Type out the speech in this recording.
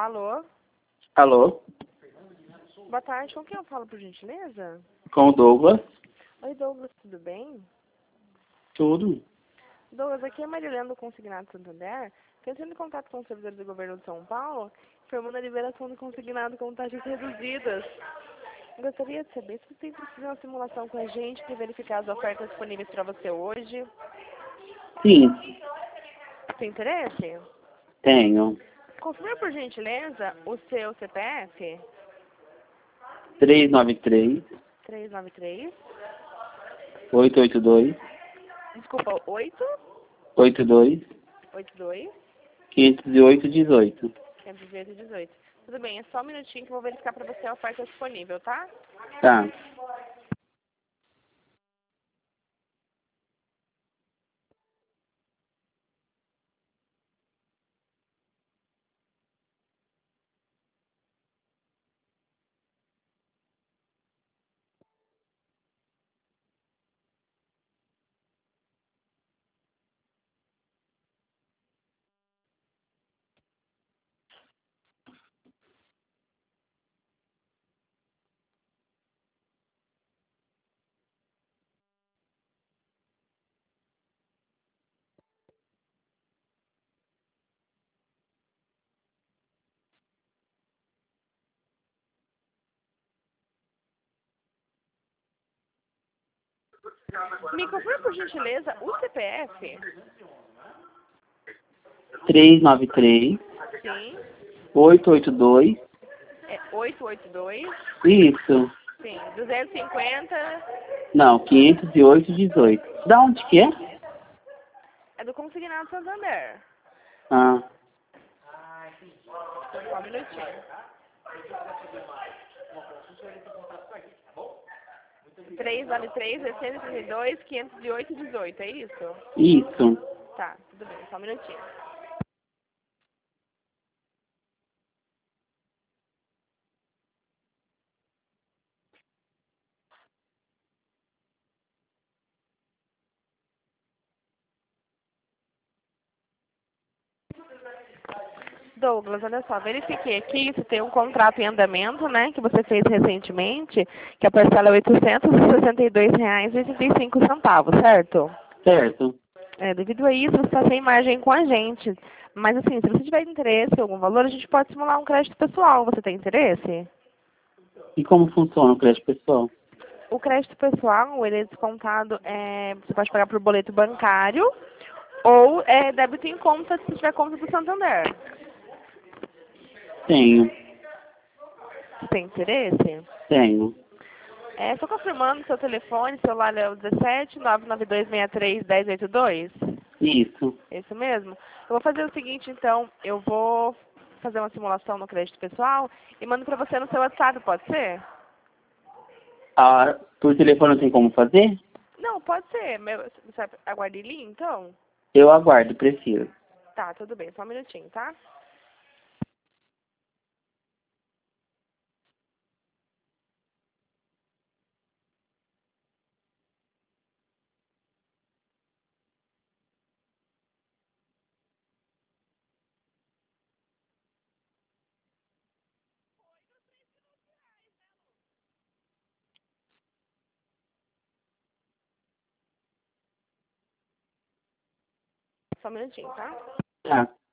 Alô? Alô? Boa tarde, com quem eu falo, por gentileza? Com o Douglas? Oi, Douglas, tudo bem? Tudo? Douglas, aqui é a Marilena do Consignado Santander. Entrando em contato com os servidores do governo de São Paulo, informando a liberação do consignado com taxas reduzidas. Gostaria de saber se você tem precisado de uma simulação com a gente para verificar as ofertas disponíveis para você hoje. Sim, Tem interesse? tenho. Confirma, por gentileza, o seu CPF? 393 393. 882 Desculpa, 82 82 508 18. 518. Tudo bem, é só um minutinho que eu vou verificar para você a oferta disponível, tá? Tá. Me confirma, por gentileza, o CPF? 393 Sim. 882. É 882. Isso. Sim. 250. Não, 508 18. Da onde que é? É do Consignado Santander. Ah, Só um minutinho. 393, 632, 508, 18, é isso? isso. Tá, tudo bem, só um minutinho. Douglas, olha só, verifiquei aqui, você tem um contrato em andamento, né, que você fez recentemente, que a parcela é R$ 862,85, certo? Certo. Devido a isso, você está sem margem com a gente. Mas assim, se você tiver interesse em algum valor, a gente pode simular um crédito pessoal. Você tem interesse? E como funciona o crédito pessoal? O crédito pessoal, ele é descontado, você pode pagar por boleto bancário ou débito em conta, se tiver conta do Santander. Tenho. Você tem interesse? Tenho. Só confirmando, seu telefone, celular é o 17 99263 1082? Isso. Isso mesmo? Eu vou fazer o seguinte, então, eu vou fazer uma simulação no crédito pessoal e mando para você no seu WhatsApp, pode ser? Ah, por telefone não tem como fazer? Não, pode ser. Você aguarda ali, então? Eu aguardo, prefiro. Tá, tudo bem, só um minutinho, tá? Só um minutinho, tá? Tá.